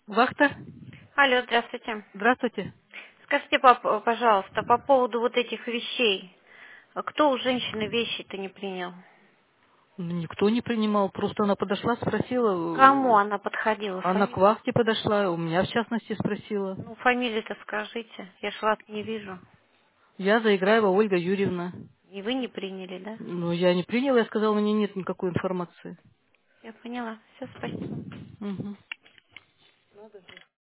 Вахта? Алло, здравствуйте. Здравствуйте. Скажите, пожалуйста, по поводу вот этих вещей. Кто у женщины вещи-то не принял? Никто не принимал, просто она подошла, Кому спросила, она подходила? она к Фамилию? вахте подошла, у меня в частности спросила. Ну, фамилию-то скажите. Я ж вас не вижу. Я Заиграева Ольга Юрьевна. И вы не приняли, да? Но я не приняла, я сказала, у меня нет никакой информации. Я поняла. Все, спасибо. Мгм.